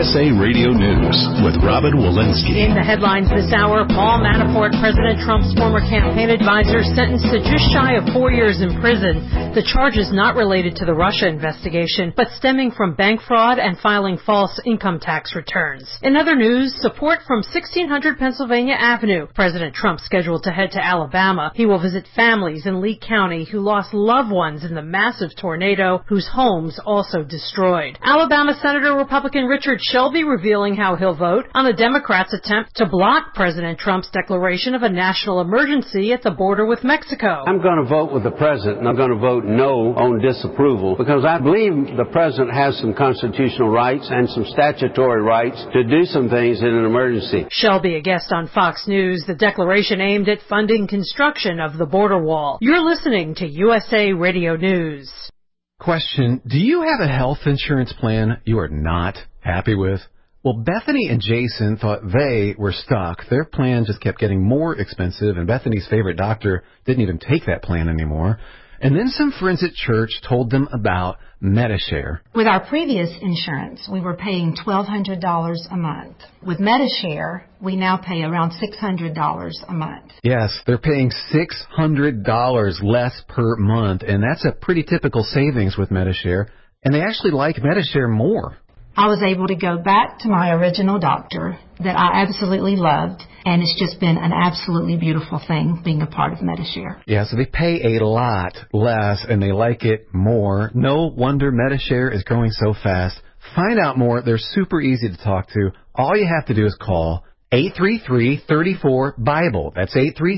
USA Radio News with Robin Walensky. In the headlines this hour, Paul Manafort, President Trump's former campaign advisor, sentenced to just shy of 4 years in prison. The charge is not related to the Russia investigation, but stemming from bank fraud and filing false income tax returns. In other news, support from 1600 Pennsylvania Avenue. President Trump scheduled to head to Alabama. He will visit families in Lee County who lost loved ones in the massive tornado, whose homes also destroyed. Alabama Senator Republican Richard Shelby revealing how he'll vote on the Democrats' attempt to block President Trump's declaration of a national emergency at the border with Mexico. I'm going to vote with the president, and I'm going to vote no on disapproval because I believe the president has some constitutional rights and some statutory rights to do some things in an emergency. Shelby, a guest on Fox News, the declaration aimed at funding construction of the border wall. You're listening to USA Radio News. Question, do you have a health insurance plan you are not happy with? Well, Bethany and Jason thought they were stuck. Their plan just kept getting more expensive, and Bethany's favorite doctor didn't even take that plan anymore. And then some friends at church told them about Medi-Share. With our previous insurance, we were paying $1,200 a month. With Medi-Share, we now pay around $600 a month. Yes, they're paying $600 less per month, and that's a pretty typical savings with Medi-Share. And they actually like Medi-Share more. I was able to go back to my original doctor that I absolutely loved, and it's just been an absolutely beautiful thing being a part of Medi-Share. Yeah, so they pay a lot less, and they like it more. No wonder Medi-Share is growing so fast. Find out more. They're super easy to talk to. All you have to do is call 833-34-BIBLE. That's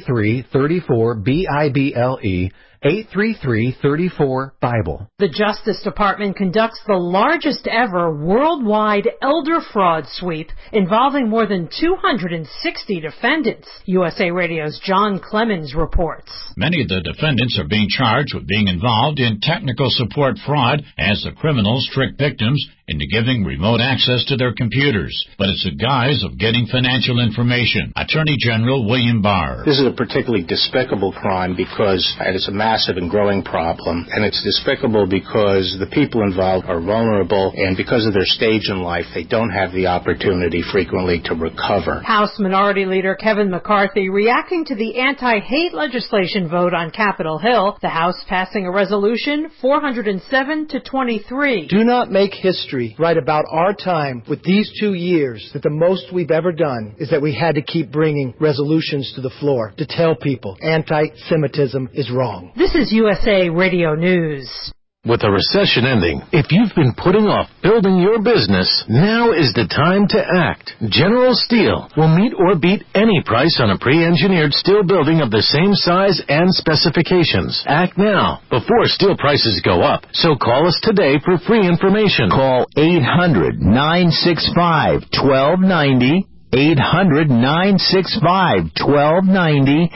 833-34-BIBLE. 833-34-BIBLE. The Justice Department conducts the largest ever worldwide elder fraud sweep involving more than 260 defendants. USA Radio's John Clemens reports. Many of the defendants are being charged with being involved in technical support fraud as the criminals trick victims into giving remote access to their computers. But it's a guise of getting financial information. Attorney General William Barr. This is a particularly despicable crime because it's a massive and growing problem, and it's despicable because the people involved are vulnerable, and because of their stage in life, they don't have the opportunity frequently to recover. House Minority Leader Kevin McCarthy reacting to the anti-hate legislation vote on Capitol Hill, the House passing a resolution 407-23. Do not make history right about our time with these 2 years that the most we've ever done is that we had to keep bringing resolutions to the floor to tell people anti-Semitism is wrong. This is USA Radio News. With the recession ending, if you've been putting off building your business, now is the time to act. General Steel will meet or beat any price on a pre-engineered steel building of the same size and specifications. Act now, before steel prices go up. So call us today for free information. Call 800-965-1290. 800-965-1290,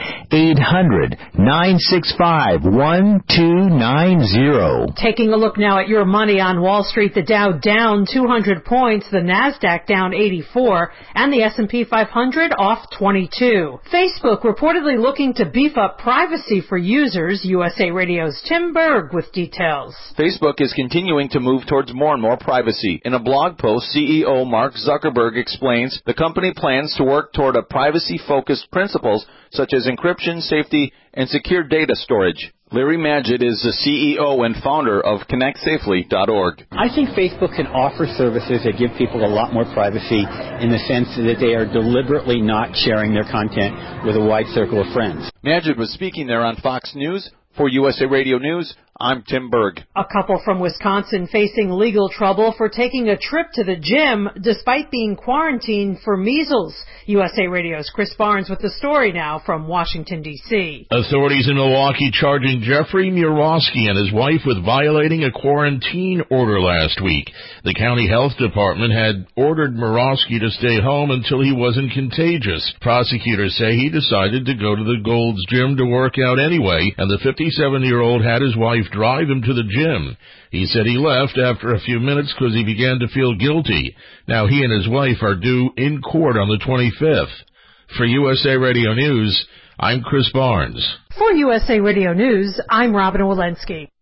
800-965-1290. Taking a look now at your money on Wall Street, the Dow down 200 points, the Nasdaq down 84, and the S&P 500 off 22. Facebook reportedly looking to beef up privacy for users. USA Radio's Tim Berg with details. Facebook is continuing to move towards more and more privacy. In a blog post, CEO Mark Zuckerberg explains the company plans to work toward a privacy-focused principles such as encryption, safety, and secure data storage. Larry Magid is the CEO and founder of ConnectSafely.org. I think Facebook can offer services that give people a lot more privacy in the sense that they are deliberately not sharing their content with a wide circle of friends. Magid was speaking there on Fox News. For USA Radio News, I'm Tim Berg. A couple from Wisconsin facing legal trouble for taking a trip to the gym despite being quarantined for measles. USA Radio's Chris Barnes with the story now from Washington, D.C. Authorities in Milwaukee charging Jeffrey Murowski and his wife with violating a quarantine order last week. The county health department had ordered Murowski to stay home until he wasn't contagious. Prosecutors say he decided to go to the Gold's Gym to work out anyway, and the 57-year-old had his wife drive him to the gym. He said he left after a few minutes because he began to feel guilty. Now he and his wife are due in court on the 25th. For USA Radio News, I'm Chris Barnes. For USA Radio News, I'm Robin Walensky.